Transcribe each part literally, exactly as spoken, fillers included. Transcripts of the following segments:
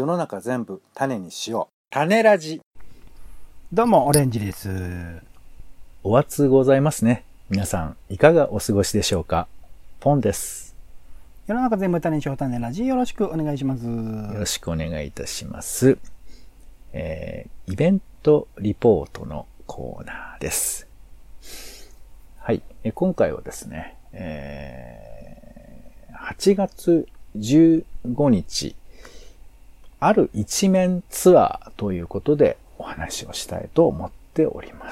世の中全部種にしよう。種ラジ。 どうもオレンジです。 お暑ございますね。皆さんいかがお過ごしでしょうか。ポンです。 世の中全部種にしよう種ラジ、よろしくお願いします。 よろしくお願いいたします。えー、イベントリポートのコーナーです。はい、え今回はですね、えー、はちがつじゅうごにちある一面ツアーということでお話をしたいと思っております。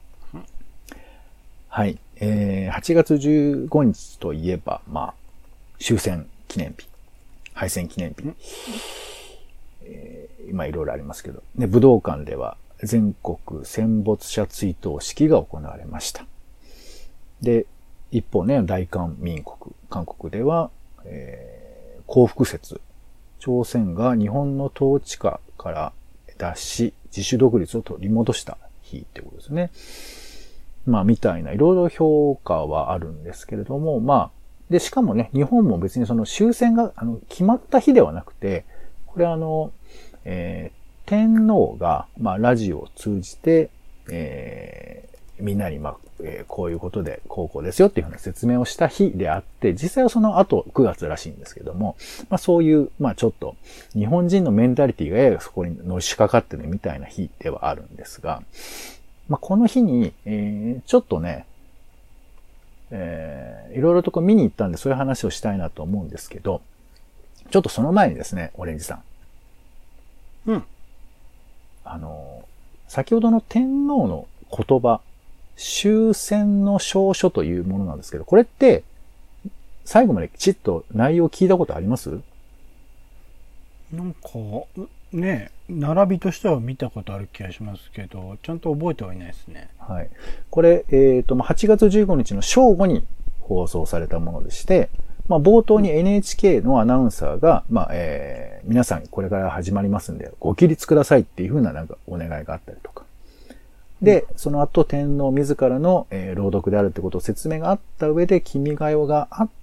はい、えー、はちがつじゅうごにちといえば、まあ終戦記念日、敗戦記念日、えー、今いろいろありますけど、ね、武道館では全国戦没者追悼式が行われました。で、一方ね、大韓民国、韓国では、えー、光復節、朝鮮が日本の統治下から脱し、自主独立を取り戻した日ってことですね。まあ、みたいないろいろ評価はあるんですけれども、まあ、で、しかもね、日本も別にその終戦があの決まった日ではなくて、これあの、えー、天皇が、まあ、ラジオを通じて、えー、みんなに、まあ、えー、こういうことで、こうこうですよっていうふうな説明をした日であって、実際はその後くがつらしいんですけども、まあそういう、まあちょっと、日本人のメンタリティがややそこにのしかかってるみたいな日ではあるんですが、まあこの日に、えー、ちょっとね、えー、いろいろとこう見に行ったんでそういう話をしたいなと思うんですけど、ちょっとその前にですね、オレンジさん。 うん。 あの、先ほどの天皇の言葉、終戦の詔書というものなんですけど、これって、最後まできちっと内容聞いたことあります？ なんか、ね、並びとしては見たことある気がしますけど、ちゃんと覚えてはいないですね。 はい。これ、えっと、はちがつじゅうごにちの正午に放送されたものでして、まあ、冒頭に エヌエイチケー のアナウンサーが、まあ、えー、皆さんこれから始まりますんで、ご起立くださいっていうふうななんかお願いがあったりとか。で、その後天皇自らの、えー、朗読であるってことを説明があった上で、君が代があって、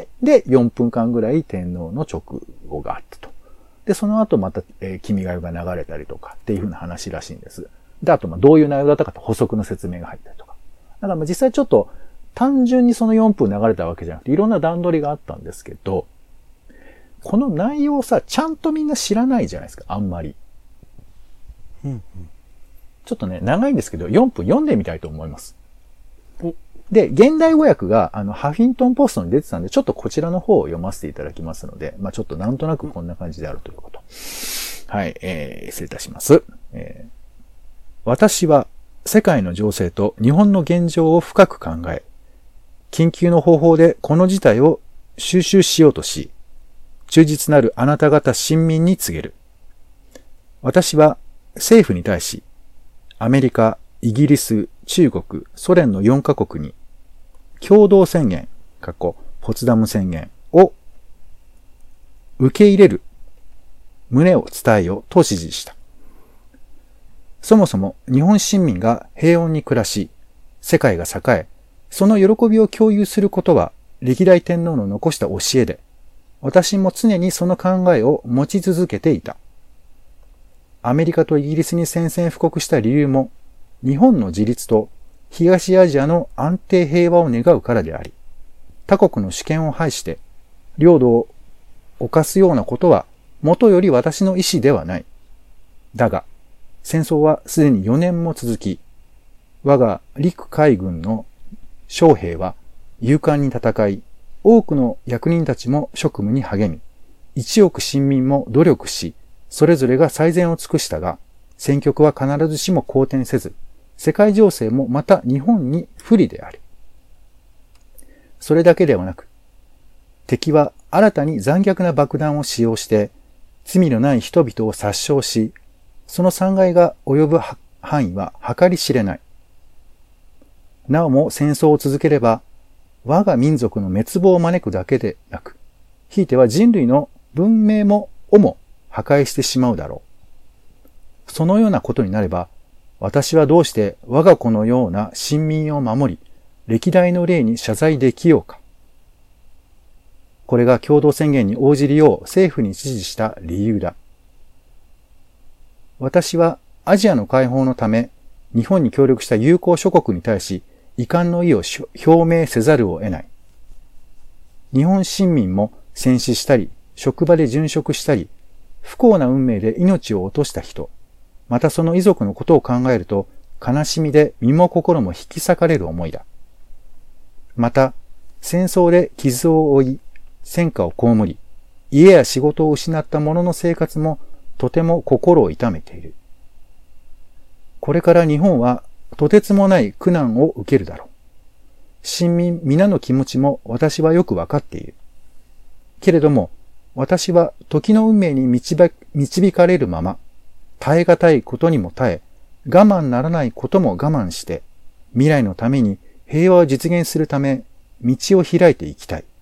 で、よんぷんかんぐらい天皇の直後があったと。で、その後また、えー、君が代が流れたりとかっていうふうな話らしいんです。で、あと、まあ、どういう内容だったかと補足の説明が入ったりとか。だからまあ実際ちょっと、単純にそのよんぷん流れたわけじゃなくて、いろんな段取りがあったんですけど、この内容さ、ちゃんとみんな知らないじゃないですか、あんまり。 うんうん。 ちょっとね、長いんですけど、よんぷん読んでみたいと思います。で、現代語訳が、あの、ハフィントンポストに出てたんで、ちょっとこちらの方を読ませていただきますので、まあちょっとなんとなくこんな感じであるということ。はい、えー、失礼いたします。えー、私は、世界の情勢と日本の現状を深く考え、緊急の方法でこの事態を収拾しようとし、忠実なるあなた方親民に告げる。私は政府に対し、アメリカ、イギリス、中国、ソ連のよんかこくに共同宣言、過去ポツダム宣言を受け入れる旨を伝えようと指示した。そもそも日本市民が平穏に暮らし、世界が栄え、その喜びを共有することは歴代天皇の残した教えで、私も常にその考えを持ち続けていた。アメリカとイギリスに宣戦布告した理由も、日本の自立と東アジアの安定平和を願うからであり、他国の主権を排して、領土を侵すようなことは、もとより私の意思ではない。だが、戦争はすでによねんも続き、我が陸海軍の将兵は勇敢に戦い、多くの役人たちも職務に励み、一億臣民も努力し、それぞれが最善を尽くしたが、戦局は必ずしも好転せず、世界情勢もまた日本に不利である。それだけではなく、敵は新たに残虐な爆弾を使用して、罪のない人々を殺傷し、その残骸が及ぶ範囲は計り知れない。なおも戦争を続ければ、我が民族の滅亡を招くだけでなく、ひいては人類の文明もをも破壊してしまうだろう。そのようなことになれば、私はどうして我が子のような臣民を守り、歴代の例に謝罪できようか。これが共同宣言に応じるよう政府に指示した理由だ。 私はアジアの解放のため、日本に協力した友好諸国に対し、遺憾の意を表明せざるを得ない。日本市民も戦死したり、職場で殉職したり、不幸な運命で命を落とした人、またその遺族のことを考えると、悲しみで身も心も引き裂かれる思いだ。また、戦争で傷を負い、戦火を被り、家や仕事を失った者の生活もとても心を痛めている。これから日本はとてつもない苦難を受けるだろう。市民皆の気持ちも私はよくわかっている。けれども、私は時の運命に導かれるまま、耐え難いことにも耐え、我慢ならないことも我慢して、未来のために平和を実現するため、道を開いていきたい。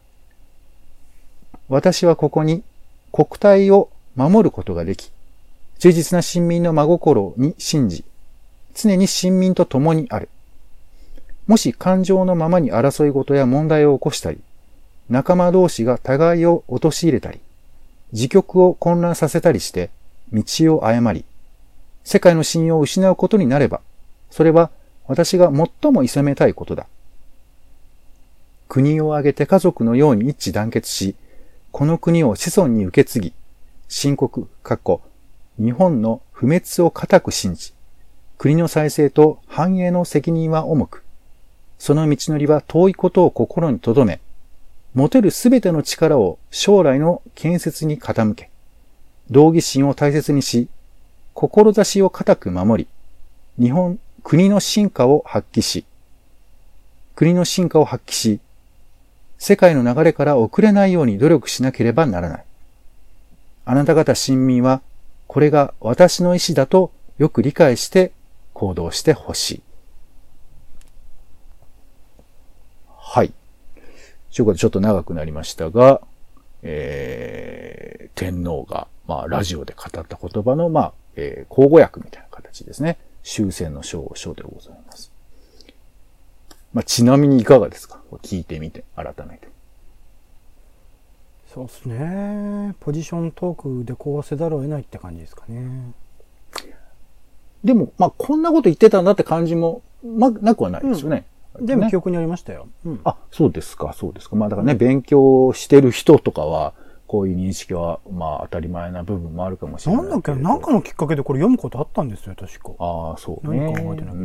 私はここに国体を守ることができ、忠実な市民の真心に信じ、常に市民と共にある。もし感情のままに争い事や問題を起こしたり、仲間同士が互いを陥れたり、自局を混乱させたりして、道を誤り、世界の信用を失うことになれば、それは私が最も諌めたいことだ。国を挙げて家族のように一致団結し、この国を子孫に受け継ぎ、深刻、かっこ、日本の不滅を固く信じ、国の再生と繁栄の責任は重く、その道のりは遠いことを心に留め、持てるすべての力を将来の建設に傾け、道義心を大切にし、志を固く守り、日本、国の進化を発揮し、国の進化を発揮し、世界の流れから遅れないように努力しなければならない。あなた方市民は、これが私の意思だとよく理解して行動してほしい。はい。ということでちょっと長くなりましたが、えー、天皇が、まあ、ラジオで語った言葉の、まあ、えー、口語訳みたいな形ですね。終戦の章章でございます。まあ、ちなみにいかがですか？聞いてみて、改めて。 そうですね。ポジショントークでこうせざるを得ないって感じですかね。 でも、まあ、こんなこと言ってたんだって感じも、まあ、なくはないですよね。 うん、でも記憶にありましたよ。 うん、あ、そうですか、そうですか。まあ、だからね、うん、勉強してる人とかは、こういう認識は、まあ、当たり前な部分もあるかもしれない。 なんだっけ、なんかのきっかけでこれ読むことあったんですよ、確か。 ああ、そうね。 何か覚えてないけど。うん、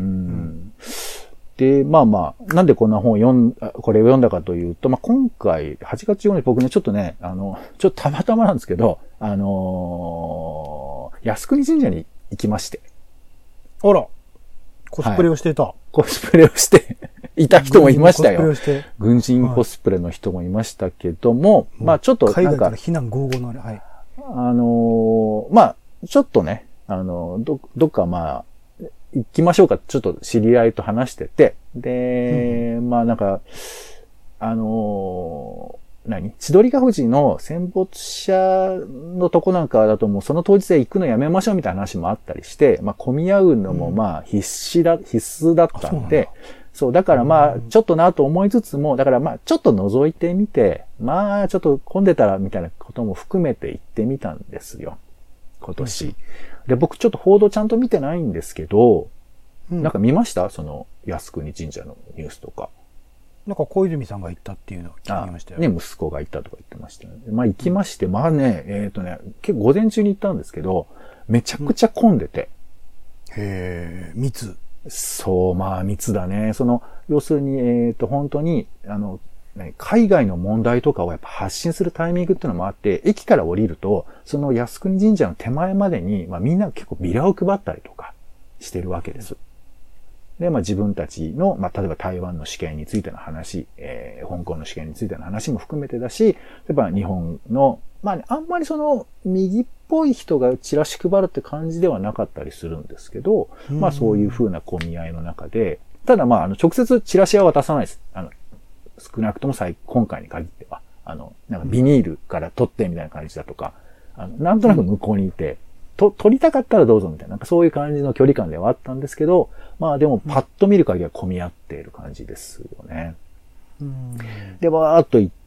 で、まあまあ、なんでこんな本を読ん、これを読んだかというと、まあ今回、はちがつように僕ね、ちょっとね、あの、ちょっとたまたまなんですけど、あのー、靖国神社に行きまして。 あら、コスプレをしていた。はい、 コスプレをしていた人もいましたよ。 軍人コスプレをして。 軍人コスプレの人もいましたけども、はい、まあちょっとなんか。 海外から非難合々のあれ、はい。 あのー、まあ、ちょっとね、あの、ど、どっかまあ、行きましょうか。ちょっと知り合いと話してて。で、うん、まあなんか、あのー、何千鳥ヶ淵の戦没者のとこなんかだともうその当日で行くのやめましょうみたいな話もあったりして、まあ混み合うのもまあ必死だ、うん、必須だったんで、そう、だからまあちょっとなと思いつつも、だからまあちょっと覗いてみて、まあちょっと混んでたらみたいなことも含めて行ってみたんですよ。今年。うんで、僕ちょっと報道ちゃんと見てないんですけど、うん、なんか見ましたその、靖国神社のニュースとか。 なんか小泉さんが行ったっていうのを聞きましたよ。 ね、息子が行ったとか言ってましたよね。まあ行きまして、うん、まあね、えっとね、結構午前中に行ったんですけど、めちゃくちゃ混んでて。 うん、へー、密。 そう、まあ密だね。その、要するに、えっと、本当に、あの、海外の問題とかをやっぱ発信するタイミングっていうのもあって、駅から降りると、その靖国神社の手前までに、まあみんな結構ビラを配ったりとかしてるわけです。で、まあ自分たちの、まあ例えば台湾の主権についての話、えー、香港の主権についての話も含めてだし、例えば日本の、まあ、ね、あんまりその右っぽい人がチラシ配るって感じではなかったりするんですけど、まあそういう風な混み合いの中で、ただまああの直接チラシは渡さないです。あの少なくとも最今回に限っては、あの、なんかビニールから取ってみたいな感じだとか、あの、なんとなく向こうにいて、と、取りたかったらどうぞみたいな、なんかそういう感じの距離感ではあったんですけど、まあでもパッと見る限りは混み合っている感じですよね。うん、で、わーっと行っ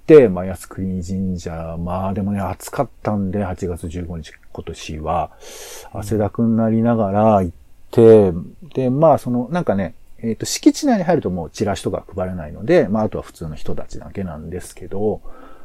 て、まあ、靖国神社、まあでもね、暑かったんで、はちがつじゅうごにち今年は、汗だくになりながら行って、で、まあその、なんかね、えっと、敷地内に入るともうチラシとか配れないので、まああとは普通の人たちだけなんですけど、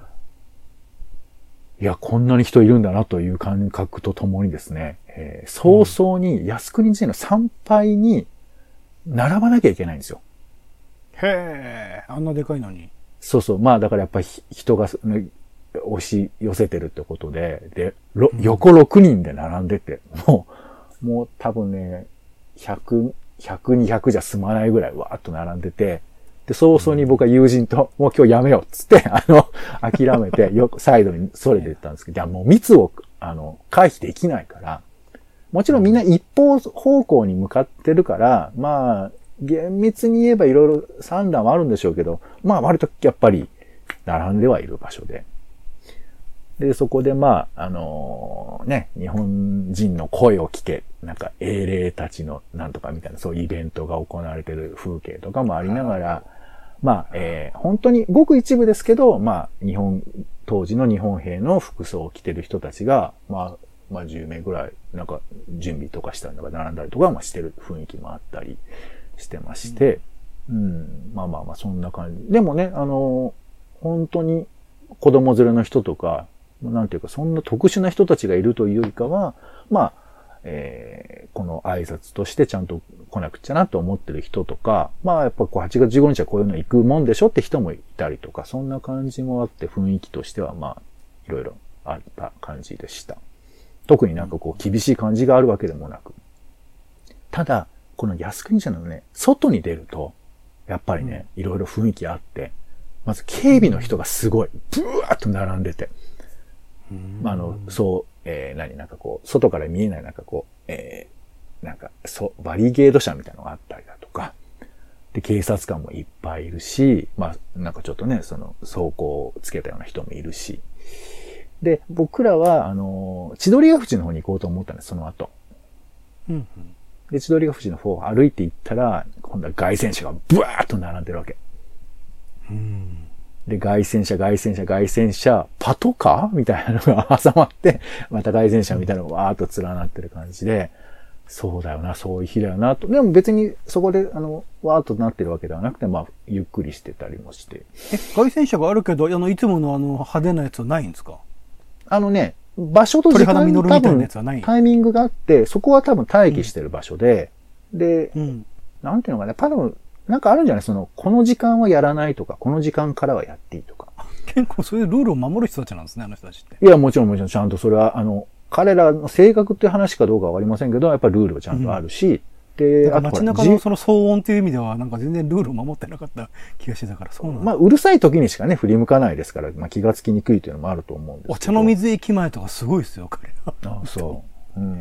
いや、こんなに人いるんだなという感覚とともにですね、えー、早々に靖国神社の参拝に並ばなきゃいけないんですよ。 へえ、あんなでかいのに。 そうそう。まあだからやっぱり人が、ね、押し寄せてるってことで、で、ろ横ろくにんで並んでて、もう、もう多分ね、ひゃく、ひゃく、にひゃくじゃ済まないぐらいわーっと並んでて、で、早々に僕は友人と、もう今日やめようっつって、あの、諦めて、よくサイドにそれてったんですけど、いやもう密を、あの、回避できないから、もちろんみんな一方方向に向かってるから、まあ、厳密に言えばいろいろ算段はあるんでしょうけど、まあ割とやっぱり並んではいる場所で。で、そこでまあ、あのー、ね、日本人の声を聞け、なんか英霊たちのなんとかみたいなそういうイベントが行われている風景とかもありながら、まあ、えー、本当にごく一部ですけど、まあ、日本、当時の日本兵の服装を着てる人たちが、まあ、まあじゅうめいぐらい、なんか準備とかしたりとか並んだりとか、まあしてる雰囲気もあったりしてまして、うん、うん、まあまあまあそんな感じ。でもね、あの、本当に子供連れの人とか、なんていうかそんな特殊な人たちがいるというよりかは、まあ、えー、この挨拶としてちゃんと来なくちゃなと思ってる人とか、まあやっぱこうはちがつじゅうごにちはこういうの行くもんでしょって人もいたりとか、そんな感じもあって雰囲気としてはまあ、いろいろあった感じでした。特になんかこう厳しい感じがあるわけでもなく。ただ、この靖国神社のね、外に出ると、やっぱりね、いろいろ雰囲気あって、まず警備の人がすごい、ブワーッと並んでて、まあ、あの、そう、えー、何、なんかこう、外から見えないなんかこう、えー、なんか、そう、バリゲード車みたいなのがあったりだとか、で、警察官もいっぱいいるし、まあ、なんかちょっとね、その、装甲をつけたような人もいるし、で、僕らは、あの、千鳥ヶ淵の方に行こうと思ったんです、その後。 うんうん、 で、千鳥ヶ淵の方を歩いて行ったら、今度は凱旋車がブワーッと並んでるわけ。 うん、 で、凱旋車、凱旋車、凱旋車、パトカーみたいなのが挟まって、また凱旋車みたいなのがわーっと連なってる感じで、そうだよな、そういう日だよな、と。でも別にそこで、あの、わーっとなってるわけではなくて、まあ、ゆっくりしてたりもして。 え、凱旋車があるけど、あの、いつものあの、派手なやつはないんですか？ あのね、場所と時間に多分タイミングがあって、そこは多分待機してる場所で、うん、で、うん、なんていうのかな、多分、なんかあるんじゃないその、この時間はやらないとか、この時間からはやっていいとか。 結構そういうルールを守る人たちなんですね、あの人たちって。 いや、もちろんもちろん、ちゃんとそれは、あの、彼らの性格っていう話かどうかはわかりませんけど、やっぱりルールはちゃんとあるし、うん、で、 あと街中のその騒音っていう意味では、なんか全然ルールを守ってなかった気がしてたから、そうなんだ。 まあ、うるさい時にしかね、振り向かないですから、まあ気がつきにくいというのもあると思うんですけど。 お茶の水駅前とかすごいですよ、彼ら。 ああ、そう。うんうん、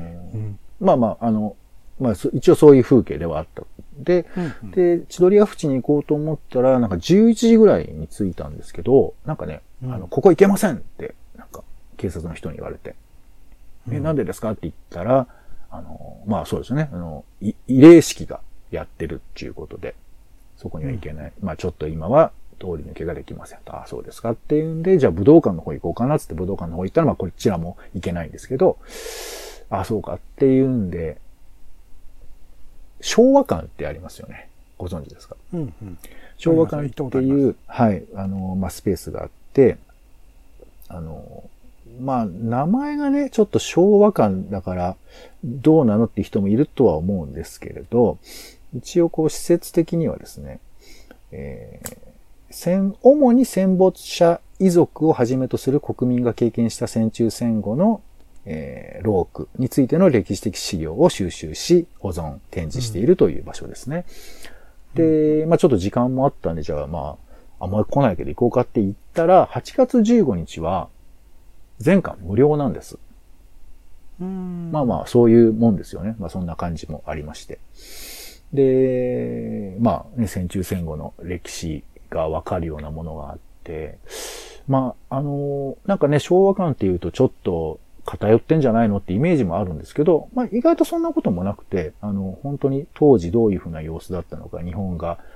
まあまあ、あの、まあ、一応そういう風景ではあった。で、うんうん、で、千鳥ヶ淵に行こうと思ったら、なんかじゅういちじぐらいに着いたんですけど、なんかね、うん、あの、ここ行けませんって、なんか、警察の人に言われて、うん、え、なんでですかって言ったら、あの、まあそうですね、あの、慰霊式がやってるっていうことで、そこには行けない。うん、まあちょっと今は通り抜けができませんと。ああ、そうですかっていうんで、じゃあ武道館の方行こうかなってって武道館の方行ったら、まあこちらも行けないんですけど、ああ、そうかっていうんで、昭和館ってありますよね。ご存知ですか？ うんうん、 昭和館っていう、はい、あの、まあ、スペースがあって、あの、まあ、名前がね、ちょっと昭和館だから、どうなのって人もいるとは思うんですけれど、一応こう、施設的にはですね、えー、戦、主に戦没者遺族をはじめとする国民が経験した戦中戦後のえー、労苦についての歴史的資料を収集し、保存、展示しているという場所ですね。うん、で、まあちょっと時間もあったんで、じゃあまあ、あんまり来ないけど行こうかって言ったら、はちがつじゅうごにちは、全館無料なんです。 うん、 まあまあ、そういうもんですよね。まあそんな感じもありまして。で、まあね、戦中戦後の歴史がわかるようなものがあって、まあ、あの、なんかね、昭和館っていうとちょっと、偏ってんじゃないのってイメージもあるんですけど、まあ意外とそんなこともなくて、あの、本当に当時どういうふうな様子だったのか、日本が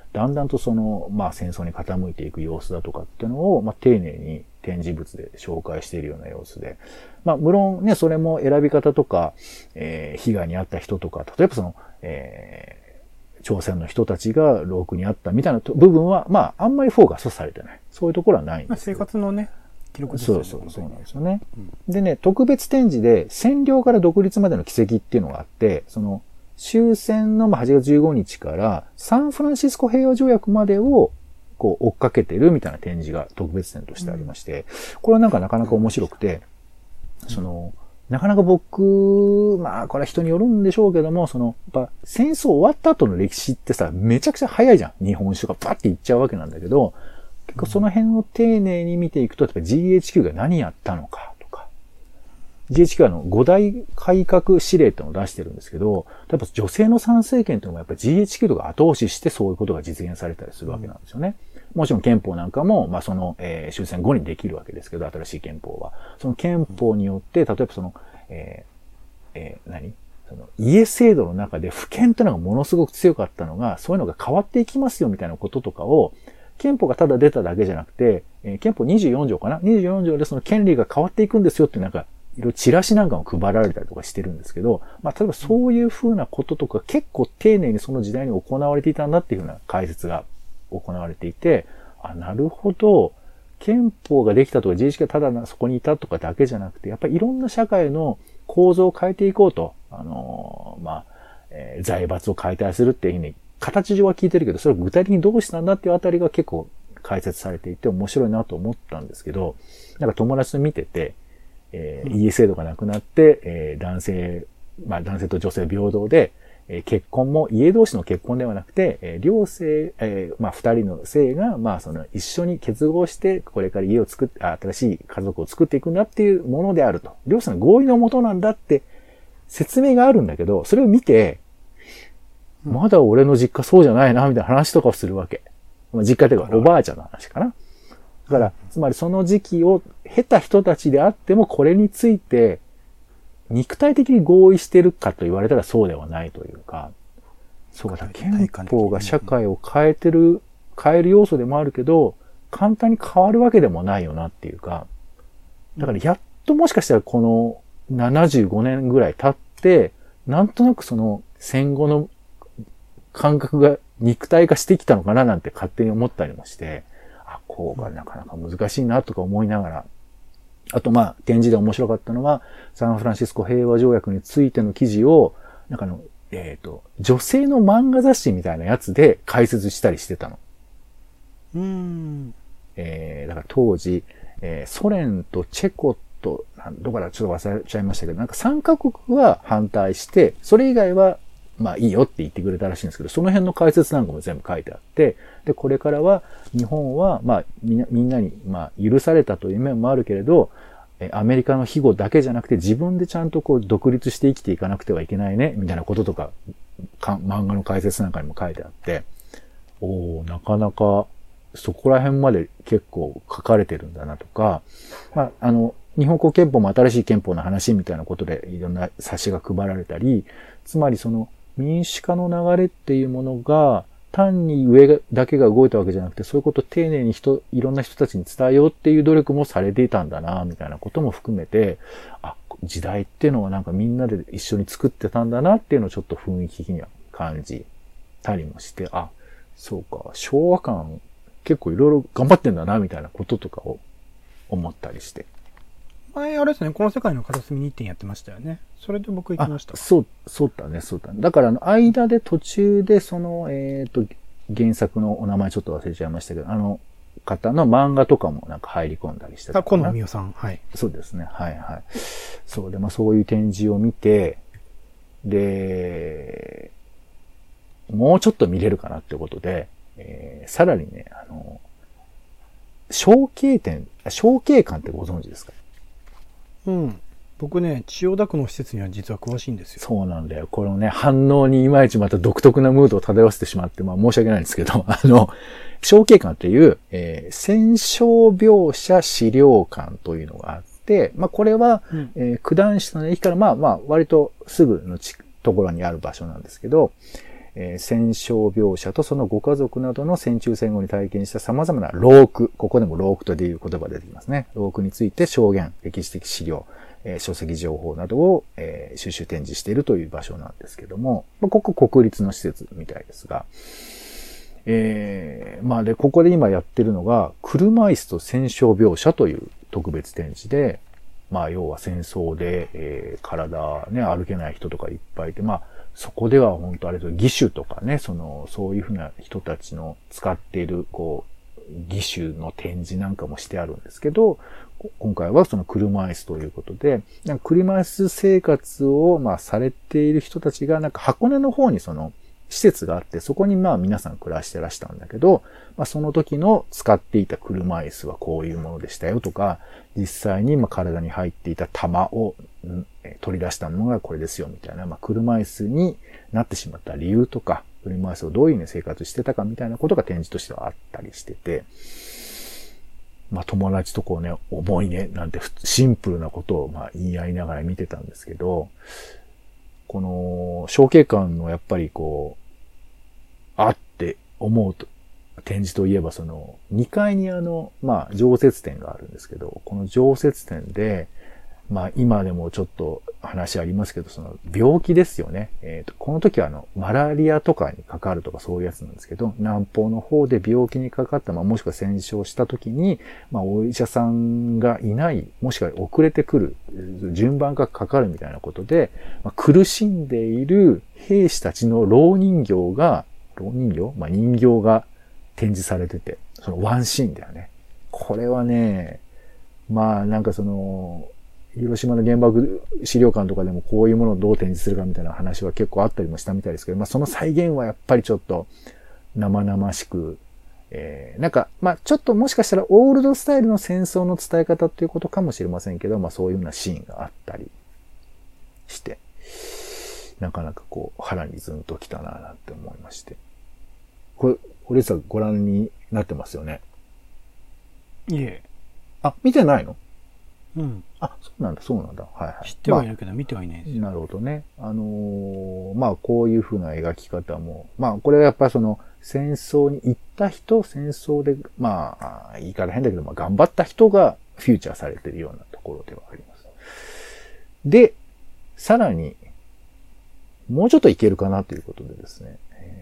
だんだんとその、まあ戦争に傾いていく様子だとかっていうのを、まあ丁寧に展示物で紹介しているような様子で。まあ無論ね、それも選び方とか、えー、被害に遭った人とか、例えばその、えー、朝鮮の人たちが牢獄にあったみたいな部分は、まああんまりフォーカスされてない。そういうところはないんですけど。 まあ、生活のね、記録ですよね。 そうそう、そうなんですよね。うん、でね、特別展示で占領から独立までの軌跡っていうのがあって、その、終戦のはちがつじゅうごにちからサンフランシスコ平和条約までをこう追っかけてるみたいな展示が特別展としてありまして、これはなんかなかなか面白くて、その、なかなか僕、まあこれは人によるんでしょうけども、その、やっぱ戦争終わった後の歴史ってさ、めちゃくちゃ早いじゃん。日本史とかパッていっちゃうわけなんだけど、結構その辺を丁寧に見ていくと、例えば ジーエイチキュー が何やったのかとか、ジーエイチキュー はあのご大改革指令っていうのを出してるんですけど、例えば女性の参政権っていうのもやっぱ ジーエイチキュー とか後押ししてそういうことが実現されたりするわけなんですよね。もちろん憲法なんかも、まあその、えー、終戦後にできるわけですけど、新しい憲法は。その憲法によって、例えばその、えー、えー、何その家制度の中で不権というのがものすごく強かったのが、そういうのが変わっていきますよみたいなこととかを、憲法がただ出ただけじゃなくて、えー、憲法にじゅうよんじょうかな ?にじゅうよんじょうでその権利が変わっていくんですよってなんか、いろいろチラシなんかも配られたりとかしてるんですけど、まあ例えばそういう風なこととか結構丁寧にその時代に行われていたんだっていう風な解説が行われていて、あ、なるほど、憲法ができたとか ジーエイチキュー がただそこにいたとかだけじゃなくて、やっぱりいろんな社会の構造を変えていこうと、あのー、まあ、えー、財閥を解体するっていうふうに、形上は聞いてるけど、それを具体的にどうしたんだっていうあたりが結構解説されていて面白いなと思ったんですけど、なんか友達と見てて、えー、家制度がなくなって、えー、男性、まあ男性と女性平等で、えー、結婚も家同士の結婚ではなくて、えー、両性、えー、まあ二人の性が、まあその一緒に結合して、これから家を作って、新しい家族を作っていくんだっていうものであると。両者の合意のもとなんだって説明があるんだけど、それを見て、まだ俺の実家そうじゃないな、みたいな話とかをするわけ。まあ、実家というかおばあちゃんの話かな。だから、つまりその時期を経た人たちであっても、これについて、肉体的に合意してるかと言われたらそうではないというか、そうか、憲法が社会を変えてる、変える要素でもあるけど、簡単に変わるわけでもないよなっていうか、だからやっともしかしたらこのななじゅうごねんぐらい経って、なんとなくその戦後の感覚が肉体化してきたのかななんて勝手に思ったりもして、あ、こうがなかなか難しいなとか思いながら、あとまあ展示で面白かったのは、サンフランシスコ平和条約についての記事を、なんかの、えっと、女性の漫画雑誌みたいなやつで解説したりしてたの。 うーん。 えー、だから当時、えー、ソ連とチェコと、どこからちょっと忘れちゃいましたけど、なんかさんかこくは反対して、それ以外はまあいいよって言ってくれたらしいんですけど、その辺の解説なんかも全部書いてあって、で、これからは日本は、まあみんな、みんなに、まあ許されたという面もあるけれど、アメリカの庇護だけじゃなくて自分でちゃんとこう独立して生きていかなくてはいけないね、みたいなこととか、か漫画の解説なんかにも書いてあって、おー、なかなかそこら辺まで結構書かれてるんだなとか、まあ、あの、日本国憲法も新しい憲法の話みたいなことでいろんな冊子が配られたり、つまりその民主化の流れっていうものが単に上だけが動いたわけじゃなくて、そういうことを丁寧に人、いろんな人たちに伝えようっていう努力もされていたんだな、みたいなことも含めて、あ、時代っていうのはなんかみんなで一緒に作ってたんだなっていうのをちょっと雰囲気的には感じたりもして、あ、そうか、昭和感結構いろいろ頑張ってんだな、みたいなこととかを思ったりして。 前、あれですね、この世界の片隅にいってんやってましたよね。それで僕行きました。 そう、そうだね、そうだね。だから、あの、間で途中で、その、えっと、原作のお名前ちょっと忘れちゃいましたけど、あの方の漫画とかもなんか入り込んだりしてた。 あ、今野美代さん。はい。 そうですね。はいはい。そうで、まあそういう展示を見て、で、もうちょっと見れるかなってことで、えー、さらにね、あの、小慶展、小慶館ってご存知ですか？ うん。僕ね、千代田区の施設には実は詳しいんですよ。 そうなんだよ。このね、反応にいまいちまた独特なムードを漂わせてしまって、まあ申し訳ないんですけど、あの、小慶館っていう、えー、戦傷病者資料館というのがあって、まあこれは、うん、えー、九段下の駅からまあまあ割とすぐのところにある場所なんですけど、 えー戦傷描写とそのご家族などの戦中戦後に体験した様々な労苦、ここでも労苦という言葉出てきますね。労苦について証言、歴史的資料、えー書籍情報などを、えー収集展示しているという場所なんですけども、まあ、ここ国立の施設みたいですが、えー、まあで、ここで今やってるのが、車椅子と戦傷描写という特別展示で、まあ要は戦争で、えー、体ね、歩けない人とかいっぱいいて、まあそこでは本当あれと義手とかね、その、そういうふうな人たちの使っている、こう、義手の展示なんかもしてあるんですけど、今回はその車椅子ということで、なんか車椅子生活をまあされている人たちが、なんか箱根の方にその施設があって、そこにまあ皆さん暮らしてらしたんだけど、まあその時の使っていた車椅子はこういうものでしたよとか、実際にまあ体に入っていた玉を取り出したのがこれですよみたいな、まあ車椅子になってしまった理由とか、車椅子をどういうふうに生活してたかみたいなことが展示としてはあったりしてて、まあ友達とこうね、重いね、なんてシンプルなことをまあ言い合いながら見てたんですけど、この、小景館のやっぱりこう、あって思うと、展示といえばその、にかいにあの、まあ、常設展があるんですけど、この常設展で、まあ、今でもちょっと話ありますけど、その、病気ですよね。えっと、この時はあの、マラリアとかにかかるとかそういうやつなんですけど、南方の方で病気にかかった、まあ、もしくは戦傷した時に、まあ、お医者さんがいない、もしくは遅れてくる、順番がかかるみたいなことで、まあ、苦しんでいる兵士たちの老人形が、老人形まあ、人形が展示されてて、そのワンシーンだよね。これはね、まあ、なんかその、広島の原爆資料館とかでもこういうものをどう展示するかみたいな話は結構あったりもしたみたいですけど、まあその再現はやっぱりちょっと生々しく、えー、なんか、まあちょっともしかしたらオールドスタイルの戦争の伝え方っていうことかもしれませんけど、まあそういうようなシーンがあったりして、なかなかこう腹にズンときたななんて思いまして。これ、堀内さんご覧になってますよね。 いえ。 あ、見てないの？ うん。 あ、そうなんだ、そうなんだ。はいはい。 知ってはいるけど、見てはいないですよ。 なるほどね。あのー、まあ、こういう風な描き方も、まあ、これはやっぱりその、戦争に行った人、戦争で、まあ、言い方変だけど、まあ、頑張った人がフューチャーされているようなところではあります。で、さらに、もうちょっといけるかなということでですね。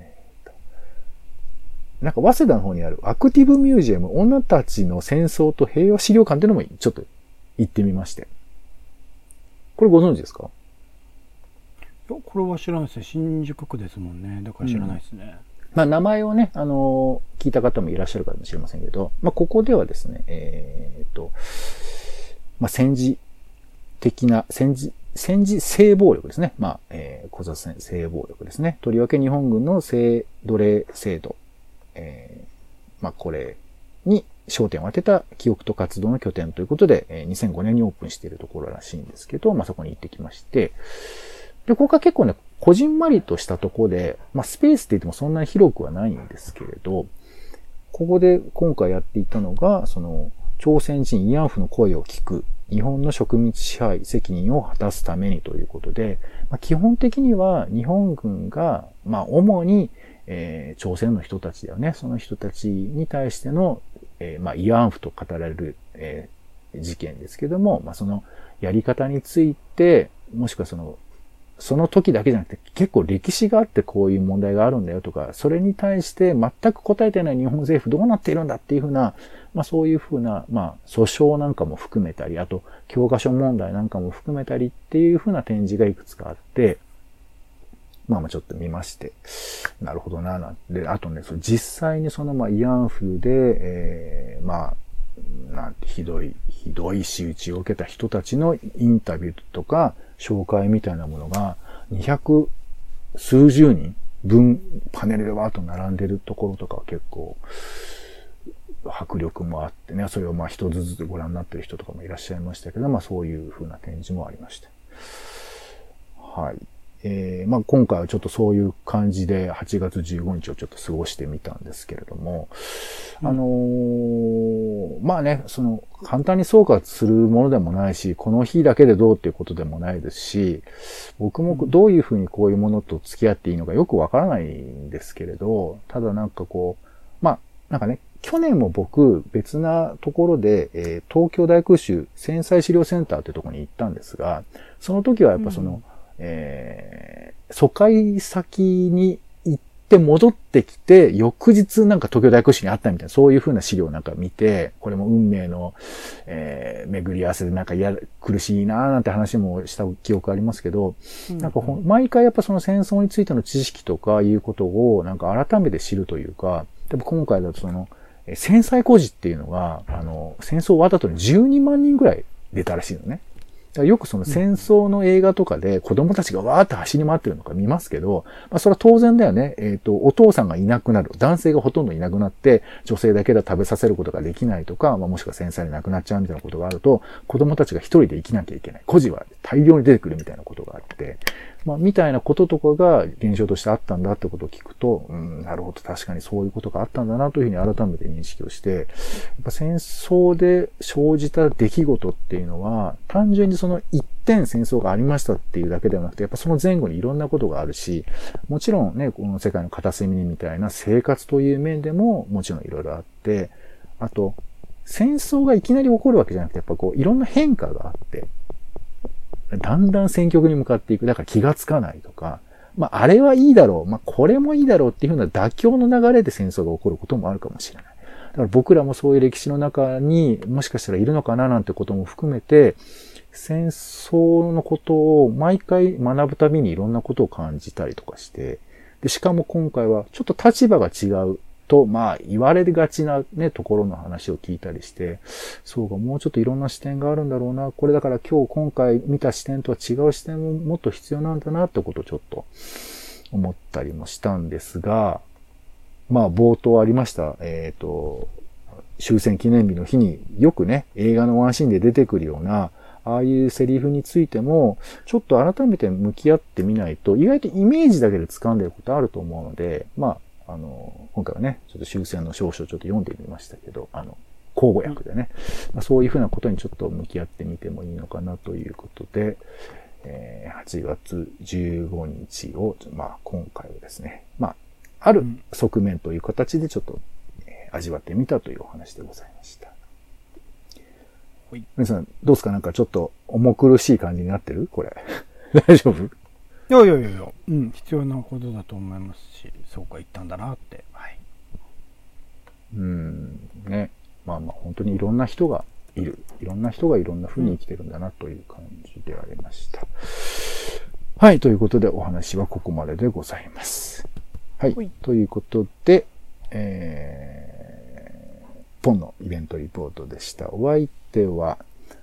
なんか、早稲田の方にあるアクティブミュージアム、女たちの戦争と平和資料館っていうのもちょっと行ってみまして。これご存知ですか？ いや、これは知らないですね。新宿区ですもんね。だから知らないですね。 うん、まあ、名前をね、あのー、聞いた方もいらっしゃるかもしれませんけど、まあ、ここではですね、えー、っと、まあ、戦時的な、戦時、戦時性暴力ですね。まあ、えー、小雑性暴力ですね。とりわけ日本軍の性奴隷制度、えー、まあ、これに焦点を当てた記憶と活動の拠点ということで、えー、にせんごねんにオープンしているところらしいんですけど、まあ、そこに行ってきまして、で、ここは結構ね、こじんまりとしたところで、まあ、スペースって言ってもそんなに広くはないんですけれど、ここで今回やっていたのが、その、朝鮮人慰安婦の声を聞く、日本の植民地支配責任を果たすためにということで、まあ、基本的には日本軍が、まあ、主に、えー、朝鮮の人たちだよね。その人たちに対しての、えー、まあ、慰安婦と語られる、えー、事件ですけども、まあ、そのやり方について、もしくはその、その時だけじゃなくて結構歴史があってこういう問題があるんだよとか、それに対して全く答えてない日本政府どうなっているんだっていうふうな、まあそういうふうな、まあ訴訟なんかも含めたり、あと教科書問題なんかも含めたりっていうふうな展示がいくつかあって、まあまあちょっと見まして、なるほどな、なんで、あとね、その実際にそのまあ慰安婦で、えー、まあ、なんてひどい、ひどい仕打ちを受けた人たちのインタビューとか紹介みたいなものがにひゃく数十人分パネルでわーっと並んでるところとかは結構迫力もあってね、それをまあ一つずつご覧になってる人とかもいらっしゃいましたけど、まあそういう風な展示もありました。はい。えー、まあ今回はちょっとそういう感じではちがつじゅうごにちをちょっと過ごしてみたんですけれども、 あのー、まあね、その、簡単に総括するものでもないし、この日だけでどうっていうことでもないですし、僕もどういうふうにこういうものと付き合っていいのかよくわからないんですけれど、ただなんかこう、まあ、なんかね、去年も僕、別なところで、えー、東京大空襲戦災資料センターというところに行ったんですが、その時はやっぱその、うん、えー、疎開先に行って戻ってきて、翌日なんか東京大空襲にあったみたいな、そういう風な資料をなんか見て、これも運命の、えー、巡り合わせでなんかや苦しいなーなんて話もした記憶ありますけど、うん、なんかほ毎回やっぱその戦争についての知識とかいうことをなんか改めて知るというか、でも今回だとその、戦災孤児っていうのが、あの、戦争終わった後にじゅうにまんにんぐらい出たらしいのね。だからよくその戦争の映画とかで子供たちがわーって走り回ってるのか見ますけど、まあそれは当然だよね。えっと、お父さんがいなくなる。男性がほとんどいなくなって、女性だけで食べさせることができないとか、まあもしくは戦災で亡くなっちゃうみたいなことがあると、子供たちが一人で生きなきゃいけない。孤児は大量に出てくるみたいなことがあって、まあみたいなこととかが現象としてあったんだってことを聞くと、うん、なるほど、確かにそういうことがあったんだなというふうに改めて認識をして、やっぱ戦争で生じた出来事っていうのは、単純にその一点戦争がありましたっていうだけではなくて、やっぱその前後にいろんなことがあるし、もちろんね、この世界の片隅にみたいな生活という面でももちろんいろいろあって、あと、戦争がいきなり起こるわけじゃなくて、やっぱこういろんな変化があって、だんだん戦局に向かっていく。だから気がつかないとか、まああれはいいだろう、まあこれもいいだろうっていうふうな妥協の流れで戦争が起こることもあるかもしれない。だから僕らもそういう歴史の中にもしかしたらいるのかななんてことも含めて、戦争のことを毎回学ぶたびにいろんなことを感じたりとかして、で、しかも今回はちょっと立場が違うと、まあ言われがちなね、ところの話を聞いたりして、そうか、もうちょっといろんな視点があるんだろうな。これだから今日今回見た視点とは違う視点ももっと必要なんだなってことをちょっと思ったりもしたんですが、まあ冒頭ありました、えっと、終戦記念日の日によくね、映画のワンシーンで出てくるような、ああいうセリフについても、ちょっと改めて向き合ってみないと、意外とイメージだけで掴んでることあると思うので、まあ、あの、今回はね、ちょっと終戦の証書をちょっと読んでみましたけど、あの、口語訳でね、まあ、そういうふうなことにちょっと向き合ってみてもいいのかなということで、えー、はちがつじゅうごにちを、まあ、今回はですね、まあ、ある側面という形でちょっと、えー、味わってみたというお話でございました。皆さん、どうですか？なんかちょっと重苦しい感じになってる？これ。大丈夫？いやいやいやいや、うん、必要なことだと思いますし、そうか言ったんだなって。はい。 うん、ね。まあまあ、本当にいろんな人がいる。いろんな人がいろんな風に生きてるんだなという感じでありました。うん、はい、ということでお話はここまででございます。はい。はい、ということで、えー、ポンのイベントリポートでした。お相手は、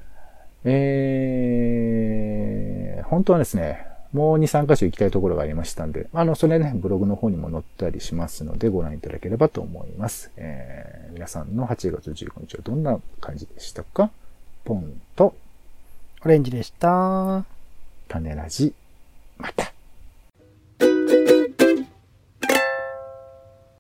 えー、本当はですね、もうに、さんか所行きたいところがありましたんで、あの、それね、ブログの方にも載ったりしますので、ご覧いただければと思います。えー、皆さんのはちがつじゅうごにちはどんな感じでしたか？ポンと、 オレンジでした。 種ラジ、また。